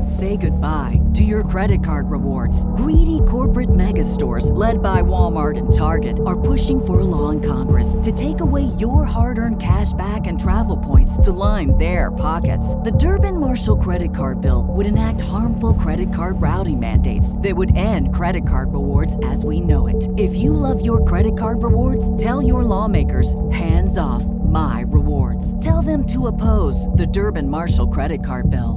Say goodbye to your credit card rewards. Greedy corporate mega stores, led by Walmart and Target, are pushing for a law in Congress to take away your hard-earned cash back and travel points to line their pockets. The Durbin-Marshall credit card bill would enact harmful credit card routing mandates that would end credit card rewards as we know it. If you love your credit card rewards, tell your lawmakers, hands off my rewards. Tell them to oppose the Durbin-Marshall credit card bill.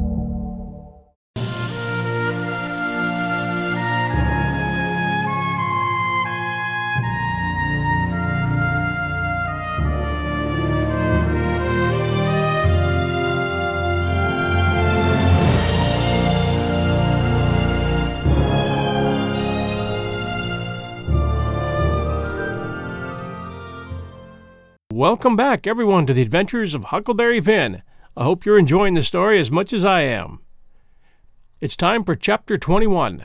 Welcome back, everyone, to the Adventures of Huckleberry Finn. I hope you're enjoying the story as much as I am. It's time for Chapter 21.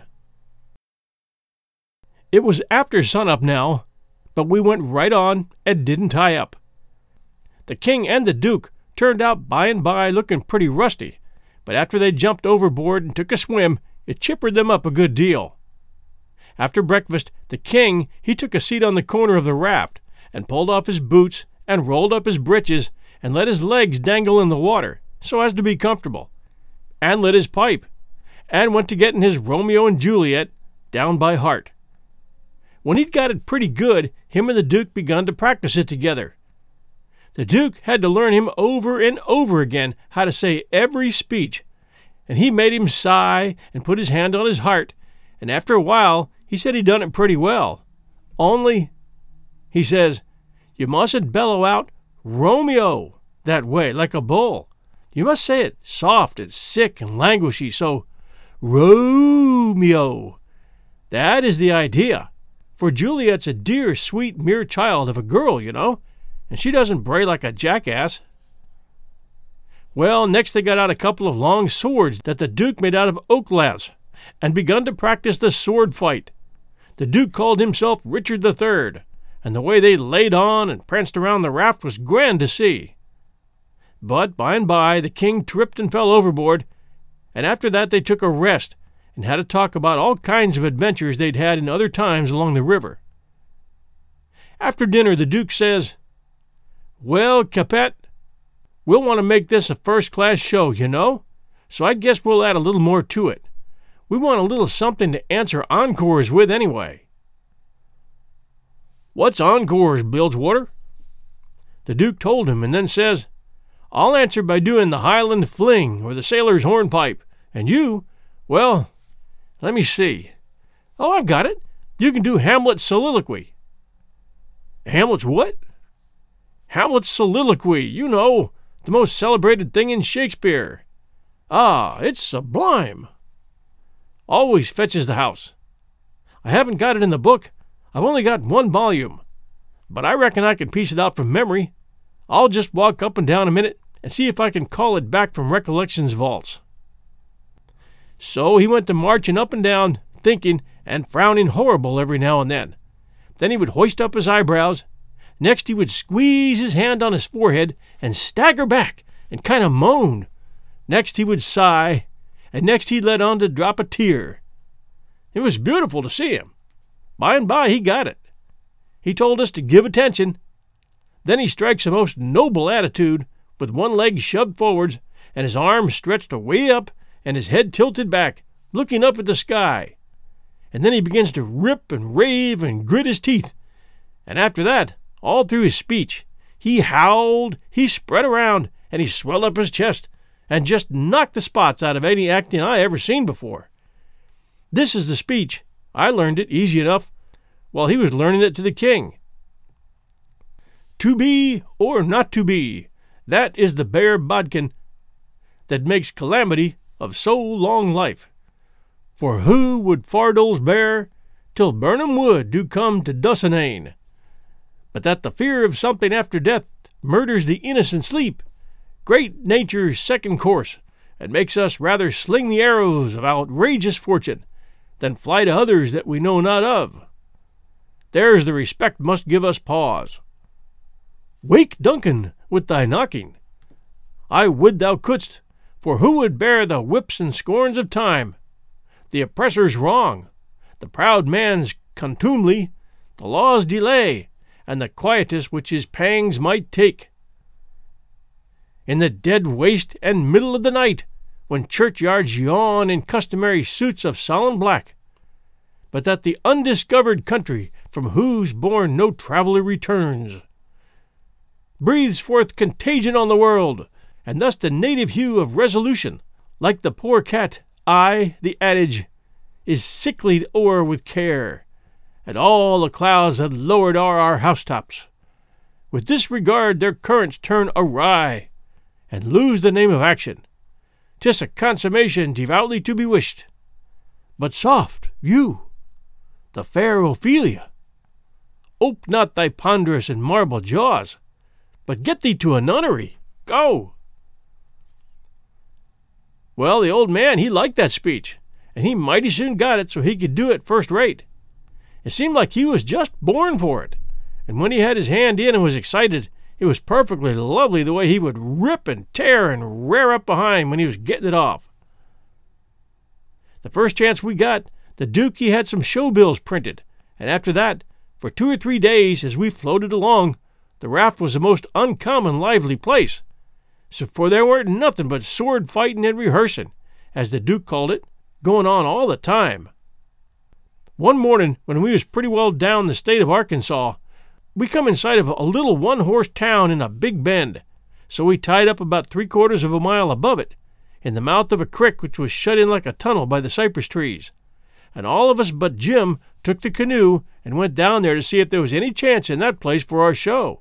It was after sunup now, but we went right on and didn't tie up. The king and the duke turned out by and by looking pretty rusty, but after they jumped overboard and took a swim, it chippered them up a good deal. After breakfast, the king, he took a seat on the corner of the raft and pulled off his boots and rolled up his breeches and let his legs dangle in the water so as to be comfortable, and lit his pipe, and went to getting his Romeo and Juliet down by heart. When he'd got it pretty good, him and the Duke begun to practice it together. The Duke had to learn him over and over again how to say every speech, and he made him sigh and put his hand on his heart, and after a while he said he'd done it pretty well. Only, he says, you mustn't bellow out Romeo that way, like a bull. You must say it soft and sick and languishy, so Romeo. That is the idea, for Juliet's a dear, sweet, mere child of a girl, you know, and she doesn't bray like a jackass. Well, next they got out a couple of long swords that the Duke made out of oak laths, and begun to practice the sword fight. The Duke called himself Richard III, and the way they laid on and pranced around the raft was grand to see. But by and by the king tripped and fell overboard, and after that they took a rest and had a talk about all kinds of adventures they'd had in other times along the river. After dinner the Duke says, "Well, Capet, we'll want to make this a first-class show, you know, so I guess we'll add a little more to it. We want a little something to answer encores with anyway." "What's encores, Bilgewater?" The Duke told him, and then says, "I'll answer by doing the Highland Fling or the Sailor's Hornpipe, and you, well, let me see. Oh, I've got it. You can do Hamlet's Soliloquy." "Hamlet's what?" "Hamlet's Soliloquy, you know, the most celebrated thing in Shakespeare. Ah, it's sublime. Always fetches the house. I haven't got it in the book. I've only got one volume, but I reckon I can piece it out from memory. I'll just walk up and down a minute and see if I can call it back from Recollection's vaults." So he went to marching up and down, thinking and frowning horrible every now and then. Then he would hoist up his eyebrows. Next he would squeeze his hand on his forehead and stagger back and kind of moan. Next he would sigh, and next he'd let on to drop a tear. It was beautiful to see him. By and by he got it. He told us to give attention. Then he strikes a most noble attitude, with one leg shoved forwards, and his arms stretched away up, and his head tilted back, looking up at the sky. And then he begins to rip and rave and grit his teeth. And after that, all through his speech, he howled, he spread around, and he swelled up his chest, and just knocked the spots out of any acting I ever seen before. This is the speech. I learned it easy enough while he was learning it to the king. "To be or not to be, that is the bare bodkin that makes calamity of so long life. For who would fardels bear till Birnam Wood do come to Dunsinane? But that the fear of something after death murders the innocent sleep, great nature's second course, and makes us rather sling the arrows of outrageous fortune than fly to others that we know not of. There's the respect must give us pause. Wake, Duncan, with thy knocking. I would thou couldst, For who would bear the whips and scorns of time, the oppressor's wrong, the proud man's contumely, the law's delay, and the quietus which his pangs might take? In the dead waste and middle of the night, when churchyards yawn in customary suits of solemn black, but that the undiscovered country from whose bourne no traveller returns breathes forth contagion on the world, and thus the native hue of resolution, like the poor cat, the adage, is sicklied o'er with care, and all the clouds that lowered are our housetops. With this regard their currents turn awry, and lose the name of action. 'Tis a consummation devoutly to be wished. But soft, you, the fair Ophelia, ope not thy ponderous and marble jaws, but get thee to a nunnery. Go. Well, the old man, he liked that speech, and he mighty soon got it so he could do it first rate. It seemed like he was just born for it, and when he had his hand in and was excited, it was perfectly lovely the way he would rip and tear and rear up behind when he was getting it off. The first chance we got, the Duke he had some show bills printed, and after that, for 2 or 3 days as we floated along, the raft was a most uncommon lively place. So for there weren't nothing but sword fighting and rehearsing, as the Duke called it, going on all the time. One morning, when we was pretty well down the state of Arkansas, we come in sight of a little one-horse town in a big bend, so we tied up about 3/4 of a mile above it, in the mouth of a creek which was shut in like a tunnel by the cypress trees, and all of us but Jim took the canoe and went down there to see if there was any chance in that place for our show.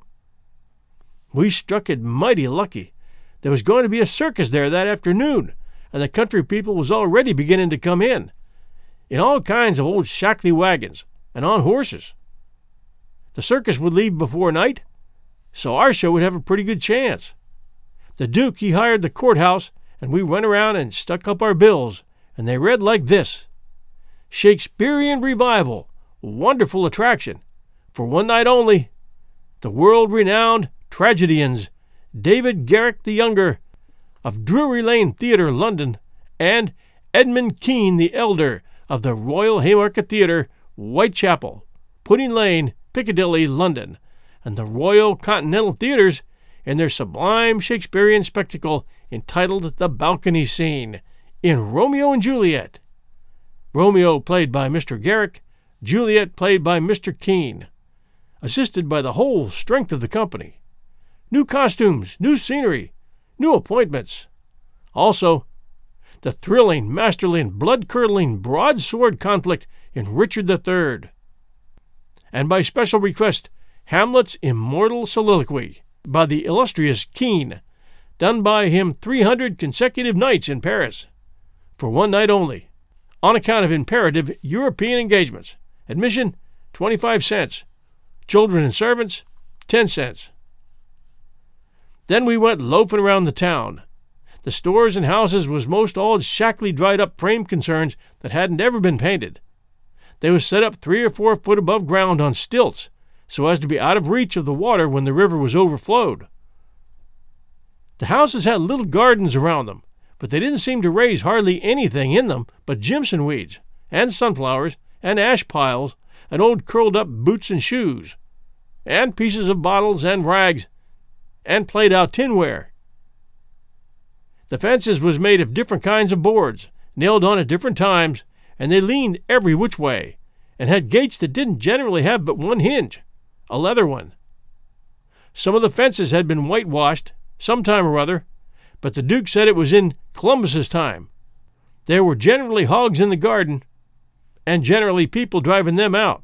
We struck it mighty lucky. There was going to be a circus there that afternoon, and the country people was already beginning to come in all kinds of old shackly wagons, and on horses. The circus would leave before night, so our show would have a pretty good chance. The Duke, he hired the courthouse, and we went around and stuck up our bills, and they read like this: Shakespearean Revival, wonderful attraction, for one night only. The world-renowned tragedians, David Garrick the Younger, of Drury Lane Theatre, London, and Edmund Kean the Elder, of the Royal Haymarket Theatre, Whitechapel, Pudding Lane, Piccadilly, London, and the Royal Continental Theatres in their sublime Shakespearean spectacle entitled The Balcony Scene, in Romeo and Juliet. Romeo played by Mr. Garrick, Juliet played by Mr. Kean, assisted by the whole strength of the company. New costumes, new scenery, new appointments. Also, the thrilling, masterly, and blood-curdling broadsword conflict in Richard III. And by special request, Hamlet's immortal soliloquy by the illustrious Kean, done by him 300 consecutive nights in Paris, for one night only, on account of imperative European engagements. Admission, 25 cents. Children and servants, 10 cents. Then we went loafing around the town. The stores and houses was most all shackly dried-up frame concerns that hadn't ever been painted. They was set up 3 or 4 foot above ground on stilts, so as to be out of reach of the water when the river was overflowed. The houses had little gardens around them, but they didn't seem to raise hardly anything in them but jimson weeds, and sunflowers, and ash piles, and old curled-up boots and shoes, and pieces of bottles and rags, and played-out tinware. The fences was made of different kinds of boards, nailed on at different times, and they leaned every which way, and had gates that didn't generally have but one hinge, a leather one. Some of the fences had been whitewashed, some time or other, but the Duke said it was in Columbus's time. There were generally hogs in the garden, and generally people driving them out.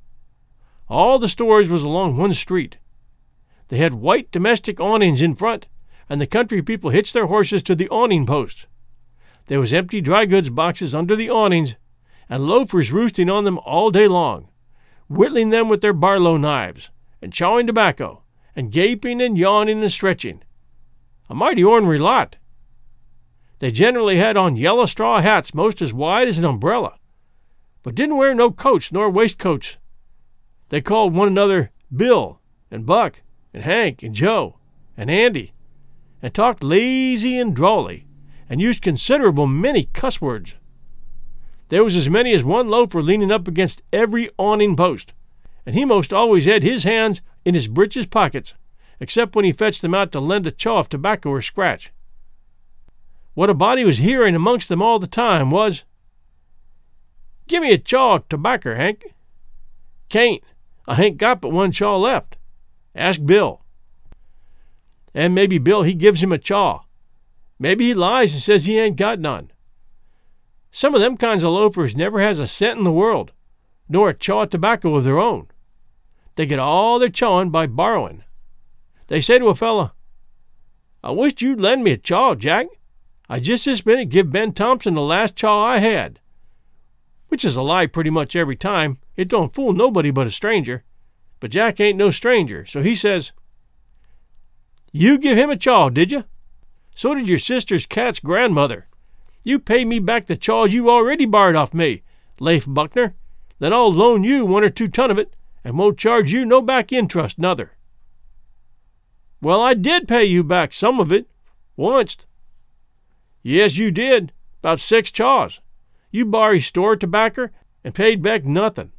All the stores was along one street. They had white domestic awnings in front, and the country people hitched their horses to the awning posts. There was empty dry goods boxes under the awnings, and loafers roosting on them all day long, whittling them with their Barlow knives, and chawing tobacco, and gaping and yawning and stretching. A mighty ornery lot. They generally had on yellow straw hats most as wide as an umbrella, but didn't wear no coats nor waistcoats. They called one another Bill, and Buck, and Hank, and Joe, and Andy, and talked lazy and drawly, and used considerable many cuss words. There was as many as one loafer leaning up against every awning post, and he most always had his hands in his breeches pockets, except when he fetched them out to lend a chaw of tobacco or scratch. What a body was hearing amongst them all the time was, "Gimme a chaw of tobacco, Hank." "Can't. I hain't got but one chaw left. Ask Bill." And maybe Bill he gives him a chaw. Maybe he lies and says he ain't got none. Some of them kinds of loafers never has a cent in the world, nor a chaw of tobacco of their own. They get all their chawing by borrowing. They say to a fella, "I wished you'd lend me a chaw, Jack. I just this minute give Ben Thompson the last chaw I had." Which is a lie pretty much every time. It don't fool nobody but a stranger. But Jack ain't no stranger, so he says, "You give him a chaw, did you? So did your sister's cat's grandmother. You pay me back the chaws you already borrowed off me, Leif Buckner. Then I'll loan you 1 or 2 ton of it, and won't charge you no back interest, nother." "Well, I did pay you back some of it, onct." "Yes, you did. About 6 chaws. You borrowed store tobacco and paid back nothing."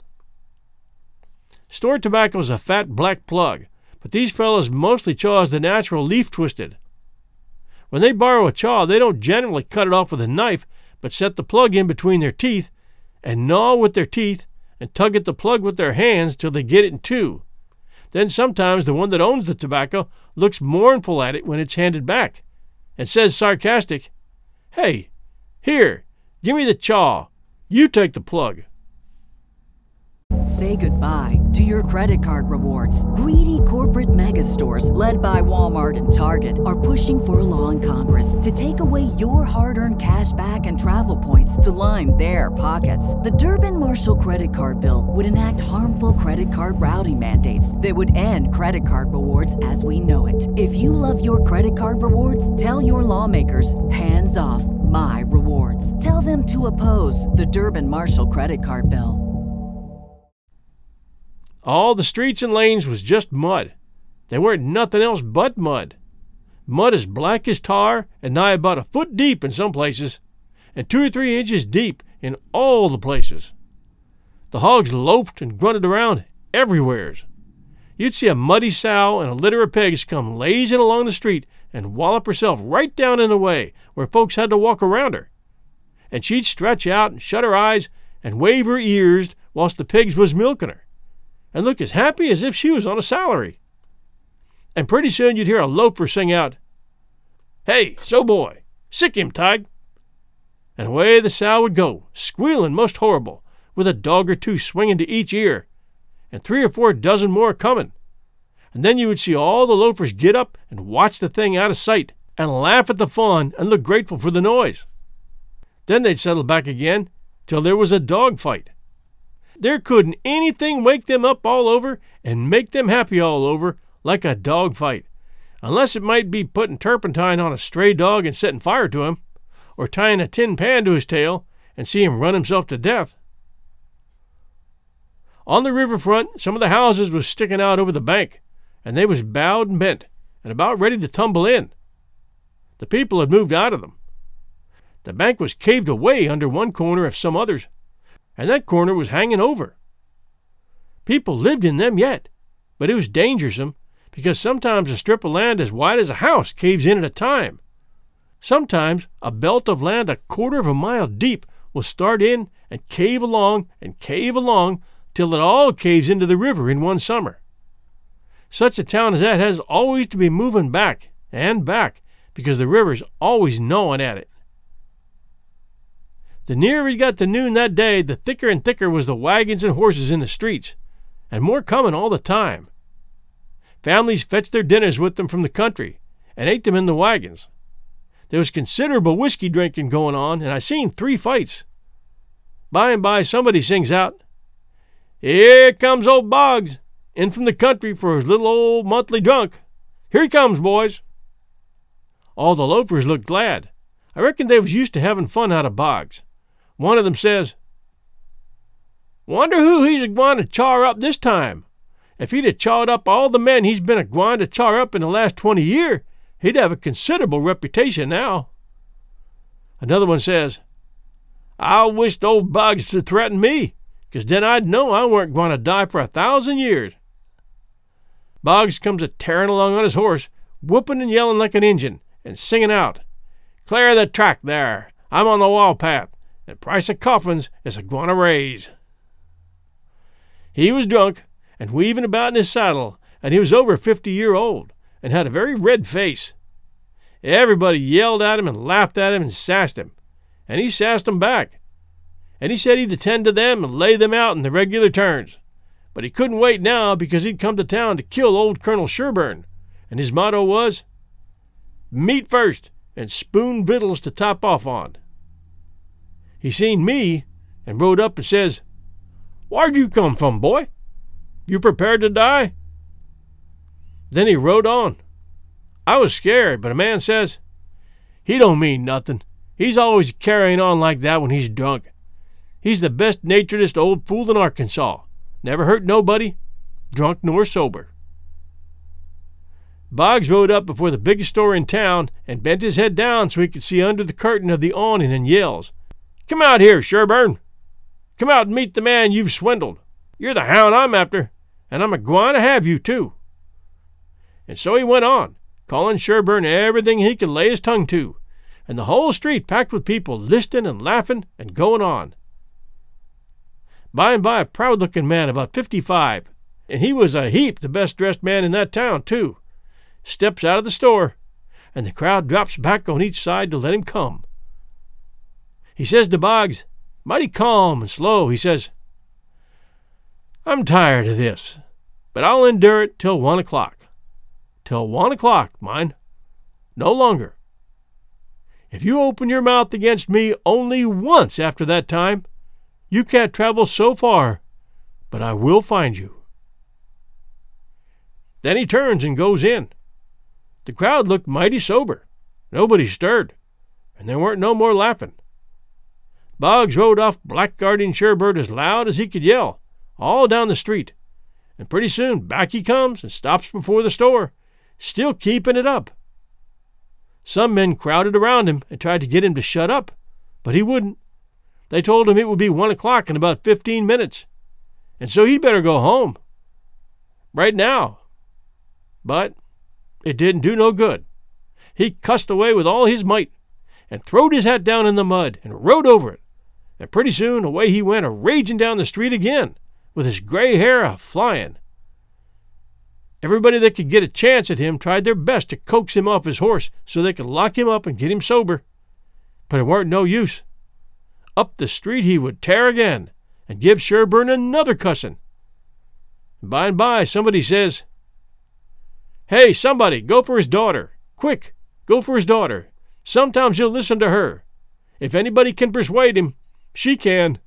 Store tobacco's a fat black plug, but these fellows mostly chaws the natural leaf twisted. When they borrow a chaw, they don't generally cut it off with a knife, but set the plug in between their teeth and gnaw with their teeth and tug at the plug with their hands till they get it in two. Then sometimes the one that owns the tobacco looks mournful at it when it's handed back and says sarcastic, "Hey, here, give me the chaw. You take the plug." Say goodbye to your credit card rewards. Greedy corporate mega stores, led by Walmart and Target, are pushing for a law in Congress to take away your hard-earned cash back and travel points to line their pockets. The Durbin-Marshall credit card bill would enact harmful credit card routing mandates that would end credit card rewards as we know it. If you love your credit card rewards, tell your lawmakers, hands off my rewards. Tell them to oppose the Durbin-Marshall credit card bill. All the streets and lanes was just mud. They weren't nothing else but mud. Mud as black as tar and nigh about a foot deep in some places, and 2 or 3 inches deep in all the places. The hogs loafed and grunted around everywheres. You'd see a muddy sow and a litter of pigs come lazing along the street and wallop herself right down in the way where folks had to walk around her. And she'd stretch out and shut her eyes and wave her ears whilst the pigs was milking her, and look as happy as if she was on a salary. And pretty soon you'd hear a loafer sing out, "Hey, so boy, sick him, Tig." And away the sow would go, squealing most horrible, with a dog or 2 swinging to each ear, and 3 or 4 dozen more coming. And then you would see all the loafers get up and watch the thing out of sight, and laugh at the fun and look grateful for the noise. Then they'd settle back again till there was a dog fight. There couldn't anything wake them up all over and make them happy all over like a dog fight, unless it might be putting turpentine on a stray dog and setting fire to him, or tying a tin pan to his tail and see him run himself to death. On the riverfront, some of the houses was sticking out over the bank, and they was bowed and bent and about ready to tumble in. The people had moved out of them. The bank was caved away under one corner of some others, and that corner was hanging over. People lived in them yet, but it was dangersome, because sometimes a strip of land as wide as a house caves in at a time. Sometimes a belt of land 1/4 of a mile deep will start in and cave along till it all caves into the river in one summer. Such a town as that has always to be moving back and back, because the river's always gnawing at it. The nearer we got to noon that day, the thicker and thicker was the wagons and horses in the streets, and more coming all the time. Families fetched their dinners with them from the country and ate them in the wagons. There was considerable whiskey drinking going on, and I seen 3 fights. By and by somebody sings out, "Here comes old Boggs, in from the country for his little old monthly drunk. Here he comes, boys." All the loafers looked glad. I reckon they was used to having fun out of Boggs. One of them says, "Wonder who he's a-gwine to char up this time. If he'd have chawed up all the men he's been a-gwine to char up in the last 20 year, he'd have a considerable reputation now." Another one says, I wished old Boggs to threaten me, 'cause then I'd know I weren't going to die for 1,000 years. Boggs comes a-tearing along on his horse, whooping and yelling like an Injun, and singing out, Clear the track there, I'm on the wall path, and price of coffins is a-going to raise. He was drunk and weaving about in his saddle, and he was over 50-year-old, and had a very red face. Everybody yelled at him and laughed at him and sassed him, and he sassed them back. And he said he'd attend to them and lay them out in the regular turns. But he couldn't wait now because he'd come to town to kill old Colonel Sherburne, and his motto was, Meat first and spoon victuals to top off on. He seen me and rode up and says, Where'd you come from, boy? You prepared to die? Then he rode on. I was scared, but a man says, He don't mean nothing. He's always carrying on like that when he's drunk. He's the best-naturedest old fool in Arkansas. Never hurt nobody, drunk nor sober. Boggs rode up before the biggest store in town and bent his head down so he could see under the curtain of the awning and yells, Come out here, Sherburne. Come out and meet the man you've swindled. You're the hound I'm after, and I'm a-gwine to have you, too. And so he went on, calling Sherburne everything he could lay his tongue to, and the whole street packed with people listening and laughing and going on. By and by, a proud-looking man about 55, and he was a heap the best-dressed man in that town, too, steps out of the store, and the crowd drops back on each side to let him come. He says to Boggs, mighty calm and slow, he says, I'm tired of this, but I'll endure it till 1 o'clock. Till 1 o'clock, mind. No longer. If you open your mouth against me only once after that time, you can't travel so far, but I will find you. Then he turns and goes in. The crowd looked mighty sober. Nobody stirred, and there weren't no more laughing. Boggs rode off blackguarding Sherburne as loud as he could yell, all down the street, and pretty soon back he comes and stops before the store, still keeping it up. Some men crowded around him and tried to get him to shut up, but he wouldn't. They told him it would be 1 o'clock in about 15 minutes, and so he'd better go home. Right now. But it didn't do no good. He cussed away with all his might, and throwed his hat down in the mud and rode over it, and pretty soon away he went a-raging down the street again, with his gray hair a-flying. Everybody that could get a chance at him tried their best to coax him off his horse so they could lock him up and get him sober. But it weren't no use. Up the street he would tear again, and give Sherburne another cussing. By and by somebody says, Hey, somebody, go for his daughter. Quick, go for his daughter. Sometimes he'll listen to her. If anybody can persuade him, she can.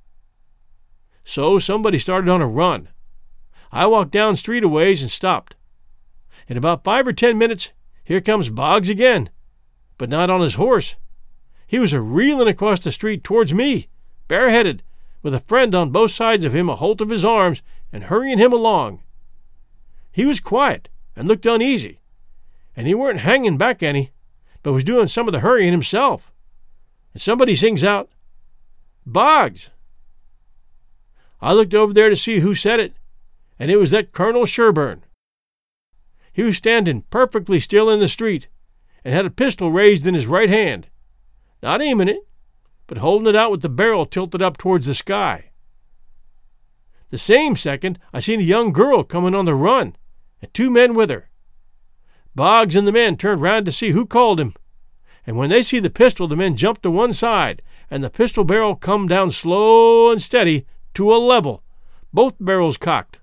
So somebody started on a run. I walked down street a ways and stopped. In about 5 or 10 minutes, here comes Boggs again, but not on his horse. He was a-reeling across the street towards me, bareheaded, with a friend on both sides of him a-holt of his arms and hurrying him along. He was quiet and looked uneasy, and he weren't hanging back any, but was doing some of the hurrying himself. And somebody sings out, Boggs! I looked over there to see who said it, and it was that Colonel Sherburne. He was standing perfectly still in the street, and had a pistol raised in his right hand, not aiming it, but holding it out with the barrel tilted up towards the sky. The same second, I seen a young girl coming on the run, and 2 men with her. Boggs and the men turned round to see who called him, and when they see the pistol, the men jumped to one side, and the pistol barrel come down slow and steady to a level, both barrels cocked.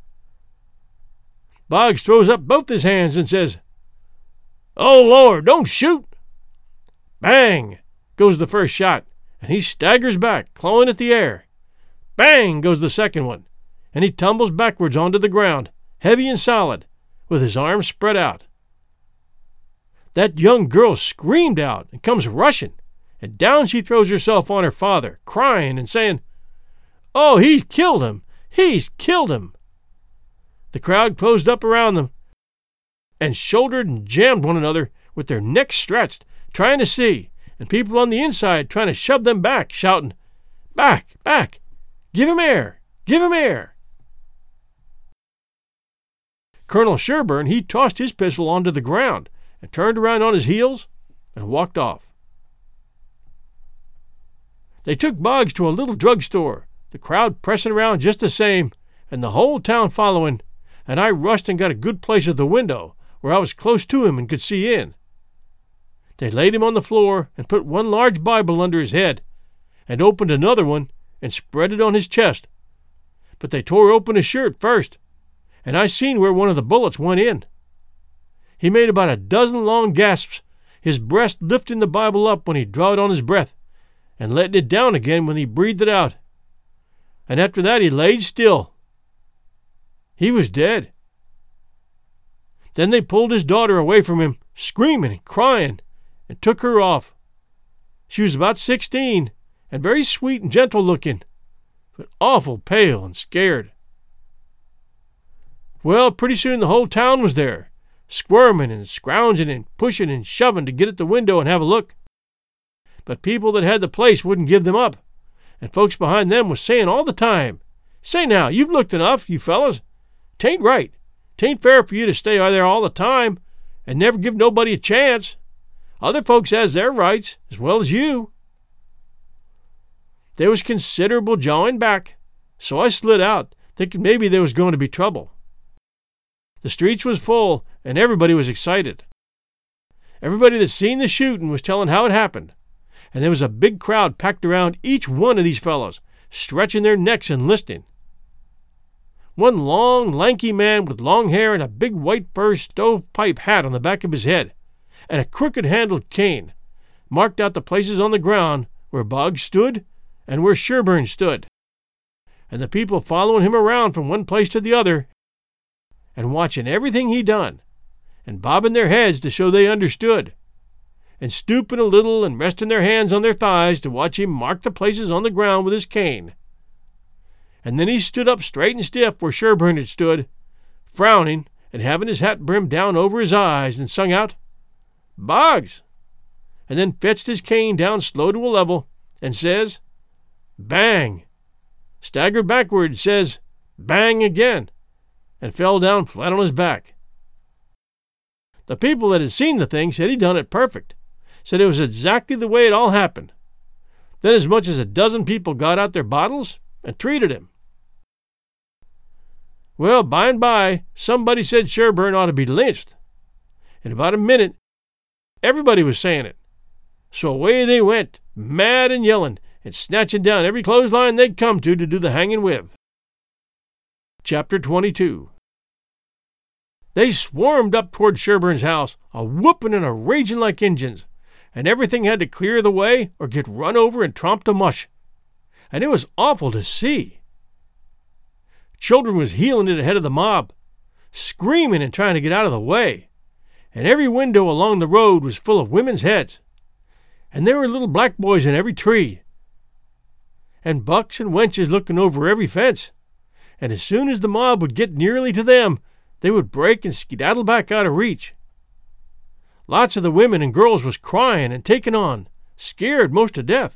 Boggs throws up both his hands and says, Oh, Lord, don't shoot! Bang goes the first shot, and he staggers back, clawing at the air. Bang goes the second one, and he tumbles backwards onto the ground, heavy and solid, with his arms spread out. That young girl screamed out and comes rushing, and down she throws herself on her father, crying and saying, Oh, he's killed him! He's killed him! The crowd closed up around them and shouldered and jammed one another with their necks stretched, trying to see, and people on the inside trying to shove them back, shouting, "Back, back! Give him air! Give him air!" Colonel Sherburne, he tossed his pistol onto the ground and turned around on his heels and walked off. They took Boggs to a little drugstore, the crowd pressing around just the same, and the whole town following, and I rushed and got a good place at the window where I was close to him and could see in. They laid him on the floor and put one large Bible under his head and opened another one and spread it on his chest. But they tore open his shirt first, and I seen where one of the bullets went in. He made about a dozen long gasps, his breast lifting the Bible up when he drawed on his breath and letting it down again when he breathed it out. And after that he laid still. He was dead. Then they pulled his daughter away from him, screaming and crying, and took her off. She was about 16 and very sweet and gentle looking, but awful pale and scared. Well, pretty soon the whole town was there, squirming and scrounging and pushing and shoving to get at the window and have a look. But people that had the place wouldn't give them up, and folks behind them was saying all the time, "Say now, you've looked enough, you fellas. 'Tain't right. 'Tain't fair for you to stay there all the time and never give nobody a chance. Other folks has their rights as well as you." There was considerable jawing back, so I slid out, thinking maybe there was going to be trouble. The streets was full, and everybody was excited. Everybody that seen the shooting was telling how it happened, and there was a big crowd packed around each one of these fellows, stretching their necks and listening. One long, lanky man with long hair and a big white fur stovepipe hat on the back of his head, and a crooked-handled cane, marked out the places on the ground where Boggs stood and where Sherburne stood, and the people following him around from one place to the other and watching everything he done, and bobbing their heads to show they understood, and stooping a little and resting their hands on their thighs to watch him mark the places on the ground with his cane. And then he stood up straight and stiff where Sherburne had stood, frowning and having his hat brimmed down over his eyes, and sung out, "Boggs!" and then fetched his cane down slow to a level and says, "Bang!" staggered backward, says, "Bang!" again, and fell down flat on his back. The people that had seen the thing said he done it perfect, said it was exactly the way it all happened. Then as much as a dozen people got out their bottles and treated him. Well, by and by, somebody said Sherburne ought to be lynched. In about a minute, everybody was saying it. So away they went, mad and yelling, and snatching down every clothesline they'd come to do the hanging with. Chapter 22. They swarmed up toward Sherburne's house, a whooping and a raging like Injuns, and everything had to clear the way or get run over and tromped to mush. And it was awful to see. Children was heeling it ahead of the mob, screaming and trying to get out of the way, and every window along the road was full of women's heads, and there were little black boys in every tree, and bucks and wenches looking over every fence, and as soon as the mob would get nearly to them, they would break and skedaddle back out of reach. Lots of the women and girls was crying and taking on, scared most to death.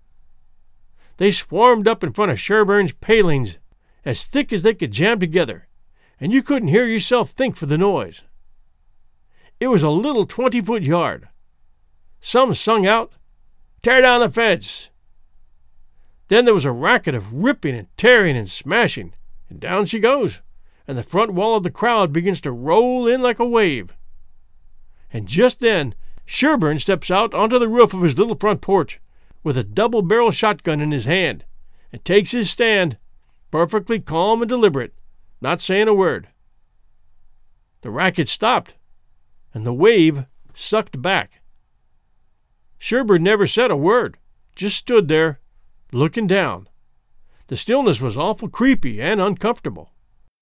They swarmed up in front of Sherburne's palings, as thick as they could jam together, and you couldn't hear yourself think for the noise. It was a little 20-foot yard. Some sung out, "Tear down the fence!" Then there was a racket of ripping and tearing and smashing, and down she goes, and the front wall of the crowd begins to roll in like a wave. And just then, Sherburne steps out onto the roof of his little front porch, with a double-barrel shotgun in his hand, and takes his stand, perfectly calm and deliberate, not saying a word. The racket stopped, and the wave sucked back. Sherburne never said a word, just stood there, looking down. The stillness was awful creepy and uncomfortable.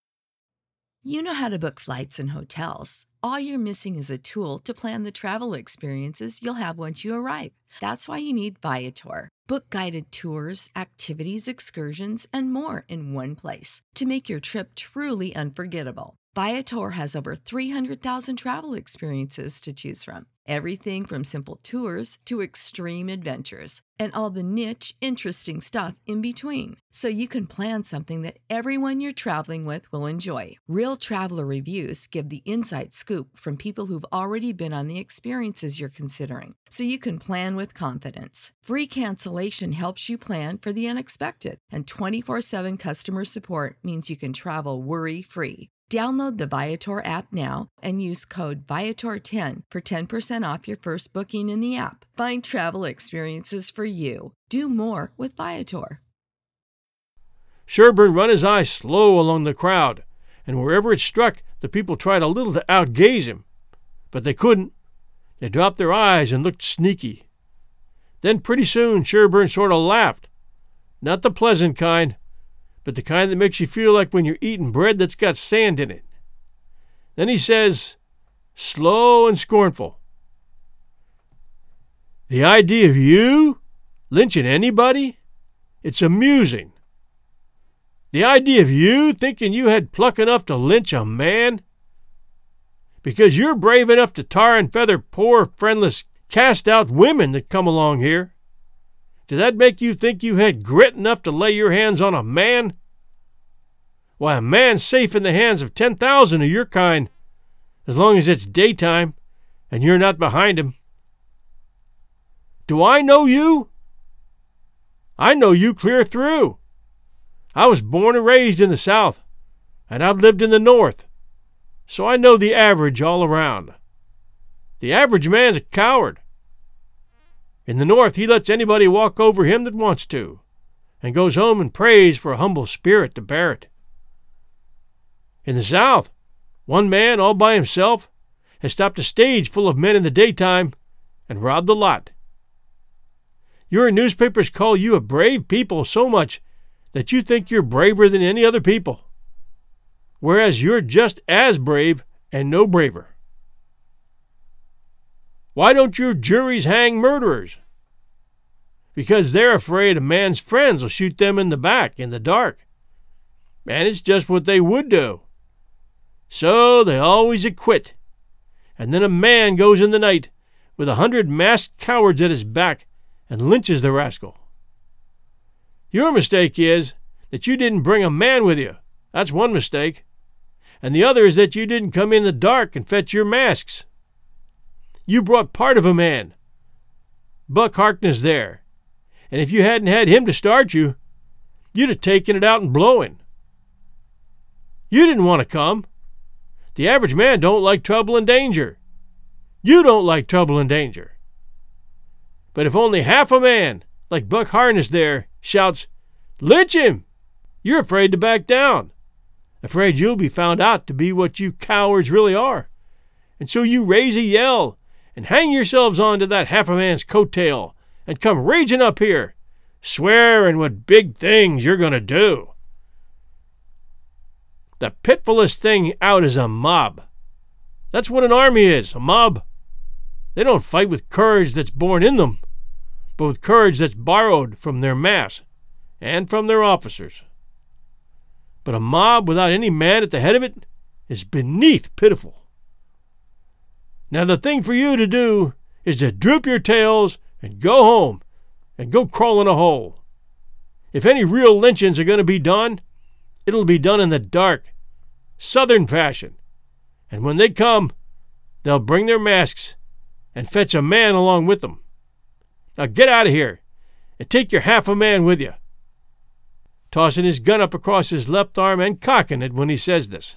You know how to book flights and hotels. All you're missing is a tool to plan the travel experiences you'll have once you arrive. That's why you need Viator. Book guided tours, activities, excursions, and more in one place to make your trip truly unforgettable. Viator has over 300,000 travel experiences to choose from. Everything from simple tours to extreme adventures and all the niche, interesting stuff in between. So you can plan something that everyone you're traveling with will enjoy. Real traveler reviews give the inside scoop from people who've already been on the experiences you're considering. So you can plan with confidence. Free cancellation helps you plan for the unexpected. And 24/7 customer support means you can travel worry-free. Download the Viator app now and use code Viator10 for 10% off your first booking in the app. Find travel experiences for you. Do more with Viator. Sherburne run his eye slow along the crowd, and wherever it struck, the people tried a little to outgaze him. But they couldn't. They dropped their eyes and looked sneaky. Then pretty soon Sherburne sort of laughed. Not the pleasant kind, but the kind that makes you feel like when you're eating bread that's got sand in it. Then he says, slow and scornful, "The idea of you lynching anybody? It's amusing. The idea of you thinking you had pluck enough to lynch a man? Because you're brave enough to tar and feather poor, friendless, cast-out women that come along here. Did that make you think you had grit enough to lay your hands on a man? Why, a man's safe in the hands of 10,000 of your kind, as long as it's daytime and you're not behind him. Do I know you? I know you clear through. I was born and raised in the South, and I've lived in the North, so I know the average all around. The average man's a coward. In the North, he lets anybody walk over him that wants to, and goes home and prays for a humble spirit to bear it. In the South, one man all by himself has stopped a stage full of men in the daytime and robbed the lot. Your newspapers call you a brave people so much that you think you're braver than any other people, whereas you're just as brave and no braver. Why don't your juries hang murderers? Because they're afraid a man's friends will shoot them in the back in the dark. And it's just what they would do. So they always acquit. And then a man goes in the night with 100 masked cowards at his back and lynches the rascal. Your mistake is that you didn't bring a man with you. That's one mistake. And the other is that you didn't come in the dark and fetch your masks. You brought part of a man. Buck Harkness there. And if you hadn't had him to start you, you'd have taken it out in blowing. You didn't want to come. The average man don't like trouble and danger. You don't like trouble and danger. But if only half a man, like Buck Harkness there, shouts, "Lynch him!" you're afraid to back down. Afraid you'll be found out to be what you cowards really are. And so you raise a yell and hang yourselves on to that half a man's coattail and come raging up here, swearing what big things you're going to do. The pitfulest thing out is a mob. That's what an army is, a mob. They don't fight with courage that's born in them, but with courage that's borrowed from their mass and from their officers. But a mob without any man at the head of it is beneath pitiful. Now the thing for you to do is to droop your tails and go home and go crawl in a hole. If any real lynchings are going to be done, it'll be done in the dark, Southern fashion. And when they come, they'll bring their masks and fetch a man along with them. Now get out of here and take your half a man with you. Tossing his gun up across his left arm and cocking it when he says this.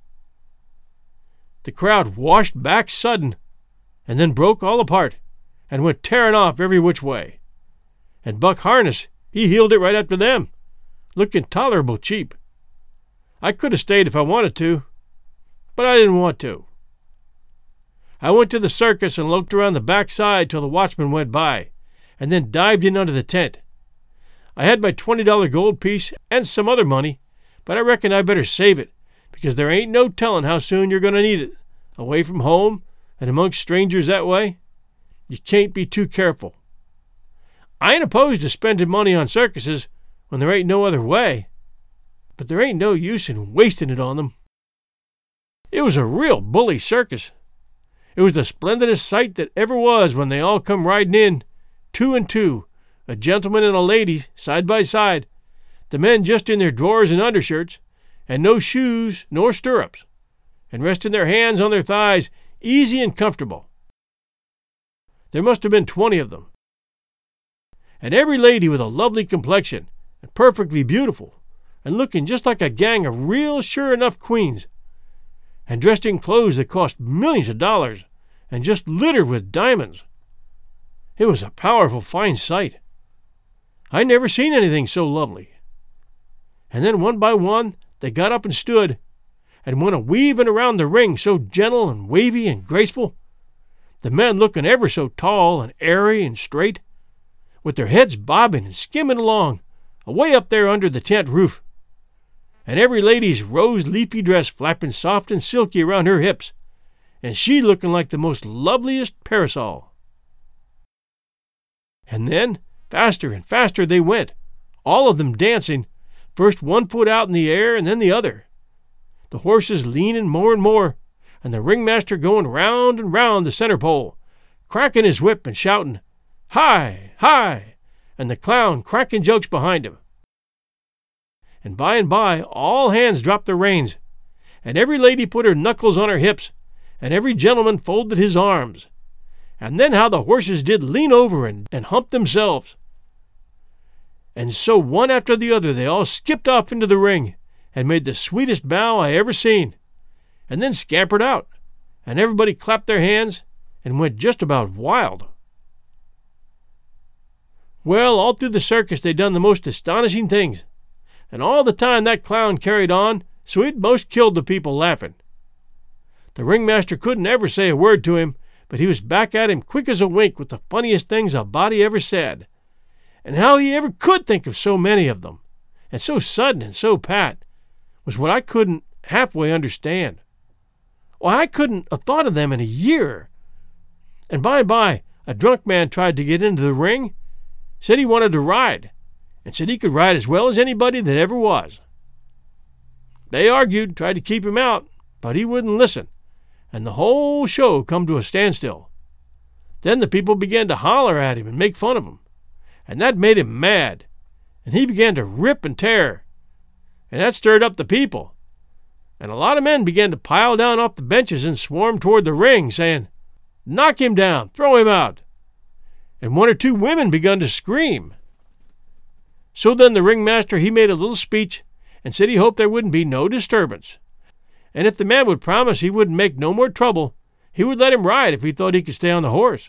The crowd washed back sudden, and then broke all apart, and went tearing off every which way. And Buck Harkness, he heeled it right after them, looking tolerable cheap. I could have stayed if I wanted to, but I didn't want to. I went to the circus and loped around the back side till the watchman went by, and then dived in under the tent. I had my $20 gold piece and some other money, but I reckon I better save it, because there ain't no telling how soon you're going to need it. Away from home and amongst strangers that way, you can't be too careful. I ain't opposed to spending money on circuses when there ain't no other way, but there ain't no use in wasting it on them. It was a real bully circus. It was the splendidest sight that ever was when they all come riding in, 2 and 2, a gentleman and a lady, side by side, the men just in their drawers and undershirts, and no shoes nor stirrups, and resting their hands on their thighs, easy and comfortable. There must have been 20 of them. And every lady with a lovely complexion, and perfectly beautiful, and looking just like a gang of real sure-enough queens, and dressed in clothes that cost millions of dollars, and just littered with diamonds. It was a powerful fine sight. I never seen anything so lovely. And then one by one they got up and stood, and went a-weaving around the ring so gentle and wavy and graceful, the men looking ever so tall and airy and straight, with their heads bobbing and skimming along, away up there under the tent roof, and every lady's rose-leafy dress flapping soft and silky around her hips, and she looking like the most loveliest parasol. And then, faster and faster they went, all of them dancing, first one foot out in the air and then the other, the horses leaning more and more, and the ringmaster going round and round the center pole, cracking his whip and shouting, "Hi! Hi!" and the clown cracking jokes behind him. And by, all hands dropped their reins, and every lady put her knuckles on her hips, and every gentleman folded his arms. And then how the horses did lean over and hump themselves. And so one after the other they all skipped off into the ring, and made the sweetest bow I ever seen, and then scampered out, and everybody clapped their hands, and went just about wild. Well, all through the circus they done the most astonishing things, and all the time that clown carried on so he'd most killed the people laughing. The ringmaster couldn't ever say a word to him, but he was back at him quick as a wink with the funniest things a body ever said, and how he ever could think of so many of them, and so sudden and so pat, was what I couldn't halfway understand. Why, I couldn't have thought of them in a year. And by, a drunk man tried to get into the ring, said he wanted to ride, and said he could ride as well as anybody that ever was. They argued, tried to keep him out, but he wouldn't listen, and the whole show come to a standstill. Then the people began to holler at him and make fun of him, and that made him mad, and he began to rip and tear, and that stirred up the people, and a lot of men began to pile down off the benches and swarm toward the ring, saying, "Knock him down, throw him out," and 1 or 2 women begun to scream. So then the ringmaster he made a little speech and said he hoped there wouldn't be no disturbance, and if the man would promise he wouldn't make no more trouble, he would let him ride if he thought he could stay on the horse.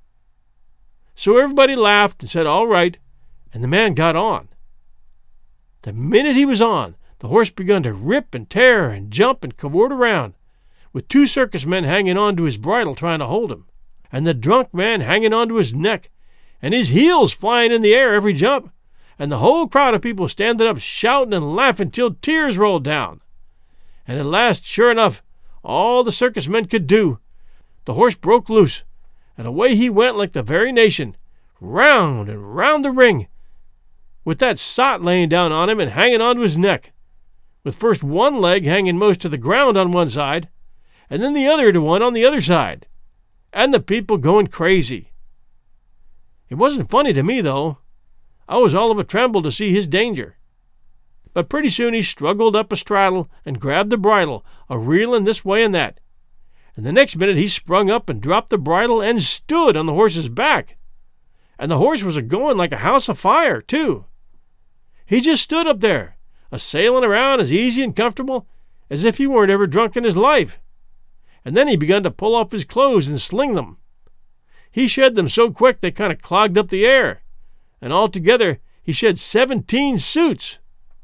So everybody laughed and said all right, and the man got on. The minute he was on, the horse begun to rip and tear and jump and cavort around, with 2 circus men hanging on to his bridle trying to hold him, and the drunk man hanging on to his neck, and his heels flying in the air every jump, and the whole crowd of people standing up shouting and laughing till tears rolled down. And at last, sure enough, all the circus men could do, the horse broke loose, and away he went like the very nation, round and round the ring, with that sot laying down on him and hanging onto his neck, with first one leg hanging most to the ground on one side, and then the other to one on the other side, and the people going crazy. It wasn't funny to me, though. I was all of a tremble to see his danger. But pretty soon he struggled up a straddle and grabbed the bridle, a-reeling this way and that, and the next minute he sprung up and dropped the bridle and stood on the horse's back. And the horse was a-going like a house afire, too. He just stood up there, a-sailing around as easy and comfortable as if he weren't ever drunk in his life. And then he begun to pull off his clothes and sling them. He shed them so quick they kind of clogged up the air, and altogether he shed 17 suits.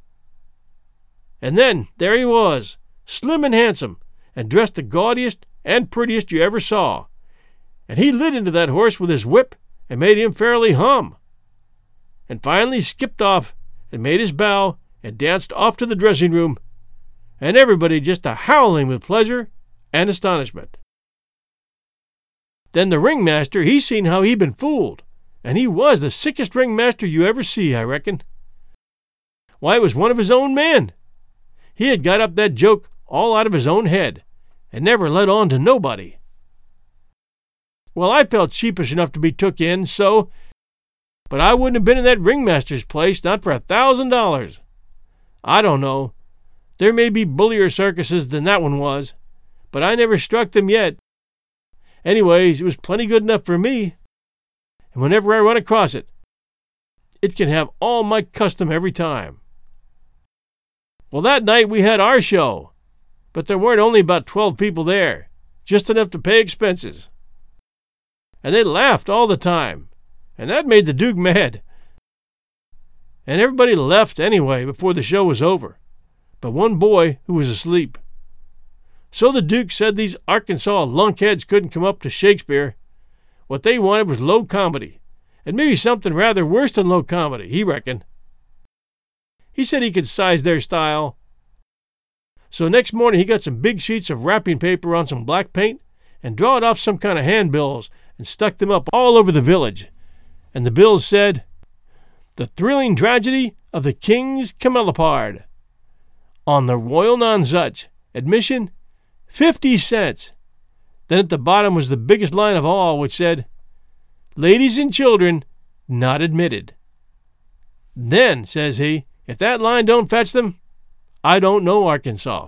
And then there he was, slim and handsome, and dressed the gaudiest and prettiest you ever saw, and he lit into that horse with his whip and made him fairly hum. And finally skipped off and made his bow and danced off to the dressing room, and everybody just a-howling with pleasure and astonishment. Then the ringmaster, he seen how he'd been fooled, and he was the sickest ringmaster you ever see, I reckon. Why, it was one of his own men. He had got up that joke all out of his own head, and never let on to nobody. Well, I felt sheepish enough to be took in, but I wouldn't have been in that ringmaster's place, not for $1,000. I don't know. There may be bullier circuses than that one was, but I never struck them yet. Anyways, it was plenty good enough for me. And whenever I run across it, it can have all my custom every time. Well, that night we had our show, but there weren't only about 12 people there, just enough to pay expenses. And they laughed all the time, and that made the Duke mad. And everybody left anyway before the show was over, but one boy who was asleep. So the Duke said these Arkansas lunkheads couldn't come up to Shakespeare. What they wanted was low comedy, and maybe something rather worse than low comedy, he reckoned. He said he could size their style. So next morning he got some big sheets of wrapping paper on some black paint and drawed off some kind of handbills and stuck them up all over the village. And the bills said, "The thrilling tragedy of the King's Camelopard. On the Royal Nonsuch. Admission, 50 cents. Then at the bottom was the biggest line of all, which said, "Ladies and children not admitted." Then, says he, if that line don't fetch them, I don't know Arkansas.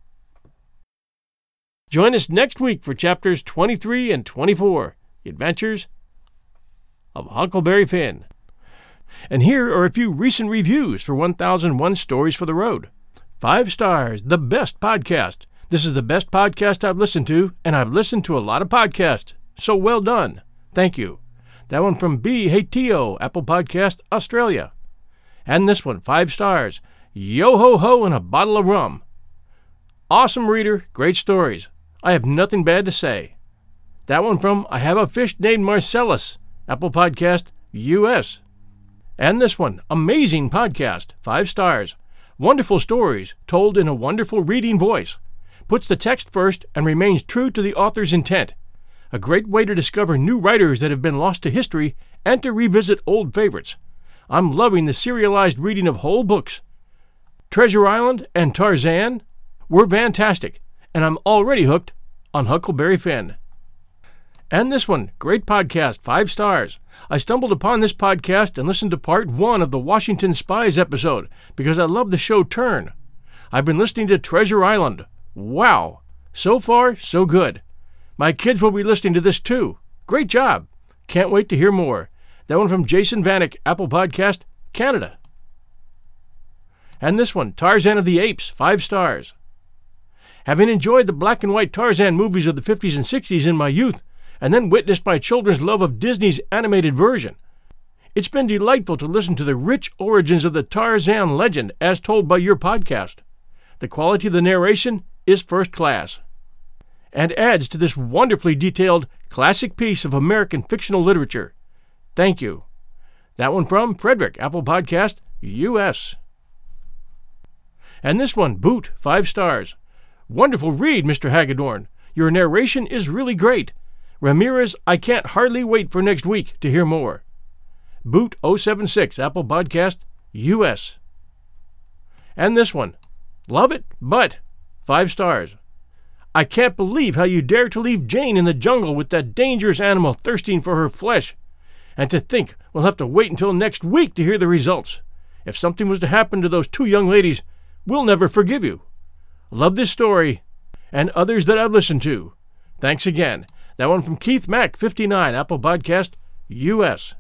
Join us next week for chapters 23 and 24, The Adventures of Huckleberry Finn. And here are a few recent reviews for 1001 Stories for the Road. 5 stars, the best podcast. This is the best podcast I've listened to, and I've listened to a lot of podcasts, so well done. Thank you. That one from B. Hatio, Apple Podcast, Australia. And this one, 5 stars. Yo-ho-ho and a bottle of rum. Awesome reader, great stories. I have nothing bad to say. That one from I Have a Fish Named Marcellus, Apple Podcast, US. And this one, amazing podcast, 5 stars. Wonderful stories, told in a wonderful reading voice. Puts the text first and remains true to the author's intent. A great way to discover new writers that have been lost to history and to revisit old favorites. I'm loving the serialized reading of whole books. Treasure Island and Tarzan were fantastic, and I'm already hooked on Huckleberry Finn. And this one, great podcast, 5 stars. I stumbled upon this podcast and listened to part 1 of the Washington Spies episode because I love the show Turn. I've been listening to Treasure Island. Wow! So far, so good. My kids will be listening to this too. Great job. Can't wait to hear more. That one from Jason Vanek, Apple Podcast, Canada. And this one, Tarzan of the Apes, 5 stars. Having enjoyed the black and white Tarzan movies of the 50s and 60s in my youth, and then witnessed my children's love of Disney's animated version, it's been delightful to listen to the rich origins of the Tarzan legend as told by your podcast. The quality of the narration is first class, and adds to this wonderfully detailed classic piece of American fictional literature. Thank you. That one from Frederick, Apple Podcast, US. And this one, Boot, 5 stars. Wonderful read, Mr. Hagedorn. Your narration is really great. Ramirez, I can't hardly wait for next week to hear more. Boot 076, Apple Podcast, US. And this one, love it, but 5 stars. I can't believe how you dare to leave Jane in the jungle with that dangerous animal thirsting for her flesh. And to think we'll have to wait until next week to hear the results. If something was to happen to those 2 young ladies, we'll never forgive you. Love this story and others that I've listened to. Thanks again. That one from Keith Mack, 59, Apple Podcast, US.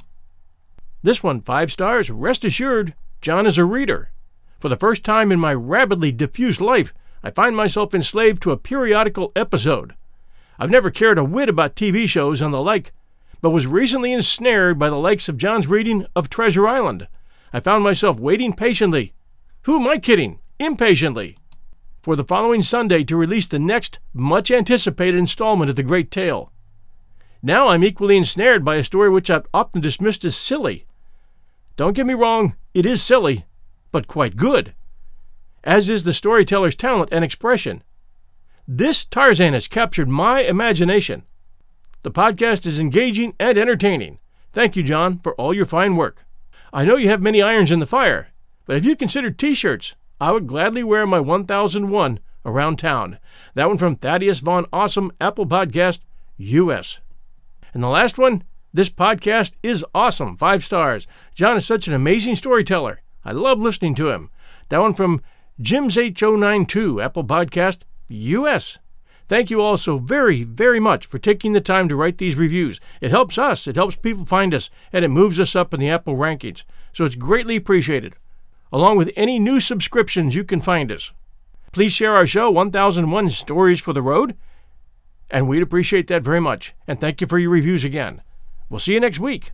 This one, 5 stars. Rest assured, John is a reader. For the first time in my rapidly diffuse life, I find myself enslaved to a periodical episode. I've never cared a whit about TV shows and the like, but was recently ensnared by the likes of John's reading of Treasure Island. I found myself waiting patiently. Who am I kidding? Impatiently. For the following Sunday to release the next much-anticipated installment of The Great Tale. Now I'm equally ensnared by a story which I've often dismissed as silly. Don't get me wrong, it is silly, but quite good, as is the storyteller's talent and expression. This Tarzan has captured my imagination. The podcast is engaging and entertaining. Thank you, John, for all your fine work. I know you have many irons in the fire, but if you considered T-shirts, I would gladly wear my 1001 around town. That one from Thaddeus Von Awesome, Apple Podcast, US. And the last one, this podcast is awesome, 5 stars. John is such an amazing storyteller. I love listening to him. That one from Jim's H092, Apple Podcast, US. Thank you all so very, very much for taking the time to write these reviews. It helps us, it helps people find us, and it moves us up in the Apple rankings. So it's greatly appreciated. Along with any new subscriptions, you can find us. Please share our show, 1001 Stories for the Road, and we'd appreciate that very much. And thank you for your reviews again. We'll see you next week.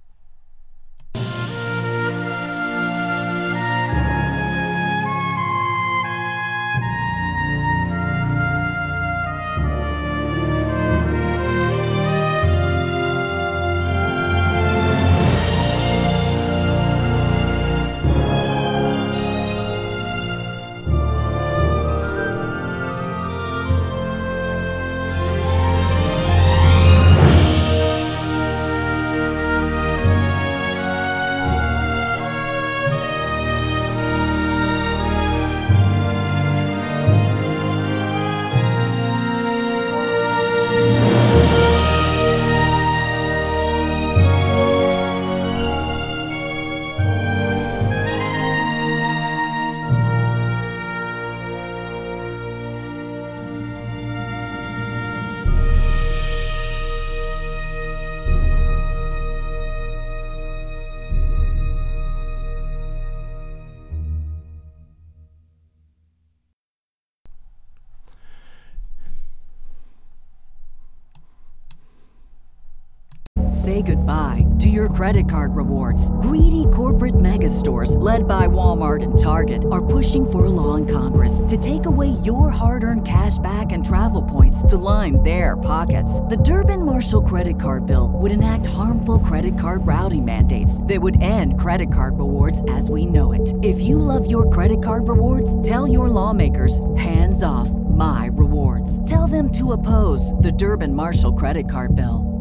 Say goodbye to your credit card rewards. Greedy corporate mega stores, led by Walmart and Target, are pushing for a law in Congress to take away your hard-earned cash back and travel points to line their pockets. The Durbin-Marshall credit card bill would enact harmful credit card routing mandates that would end credit card rewards as we know it. If you love your credit card rewards, tell your lawmakers, hands off my rewards. Tell them to oppose the Durbin-Marshall credit card bill.